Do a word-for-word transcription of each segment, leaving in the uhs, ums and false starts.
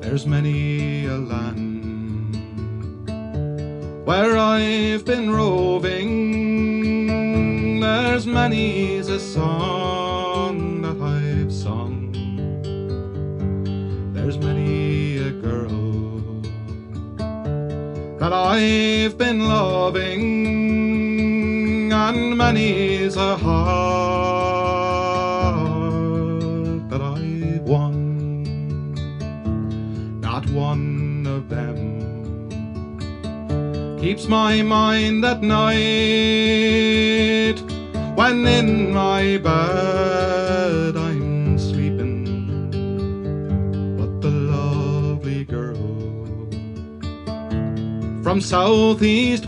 There's many a land where I've been roving. There's many's a song that I've sung. There's many a girl that I've been loving, and many's a heart that I've won. Not one of them keeps my mind at night when in my bed I'm sleeping. But the lovely girl from Southeast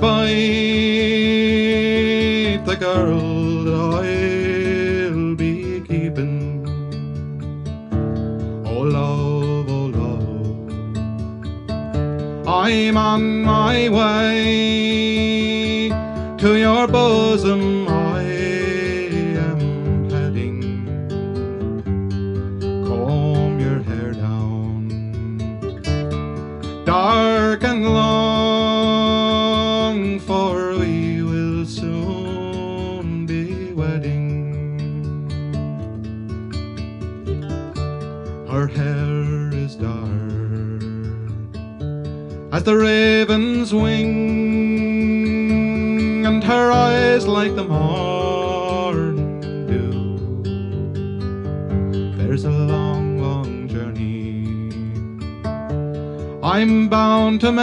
Bight, the girl that I'll be keeping. Oh love, oh love, I'm on my way to your bosom. I am heading. Comb your hair down, dark and long, for we will soon be wedding. Her hair is dark as the raven's wing, and her eyes like the morn dew. There's a long, long journey I'm bound to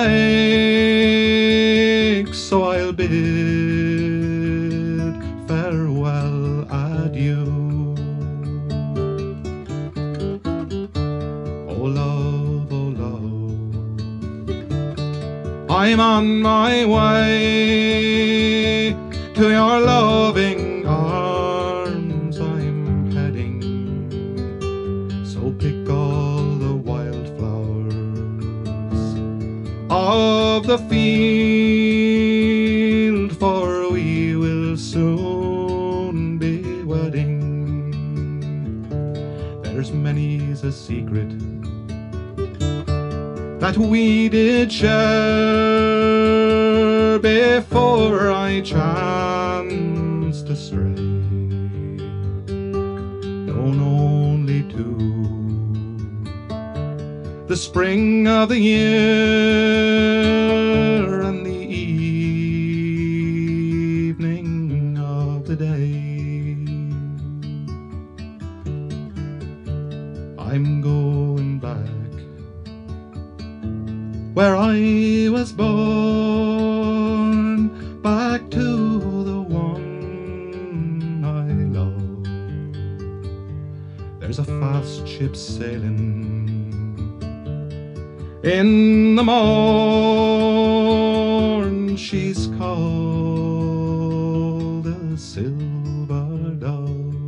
make, so I'll bid farewell, adieu. Oh love, oh love, I'm on my way to your loving arms. I'm heading, so pick all the wildflowers of the field, for we will soon be wedding. There's many's a secret that we did share before I chanced to stray, known only to the spring of the year and the evening of the day. I'm going back where I was born, back to the one I love. There's a fast ship sailing in the morn. She's called the Silver Dove.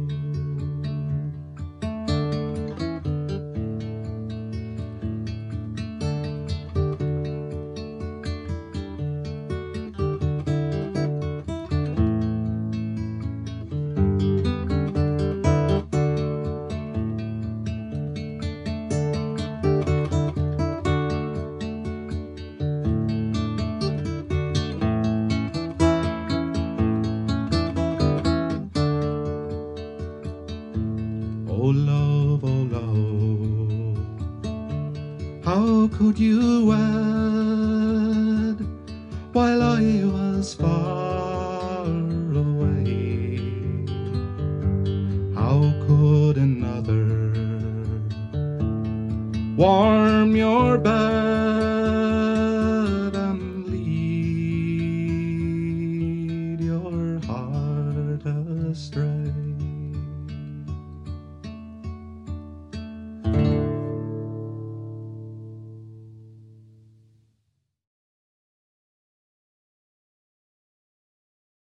Oh love, oh love, how could you wed while I was far away? How could another warm your bed and lead your heart astray?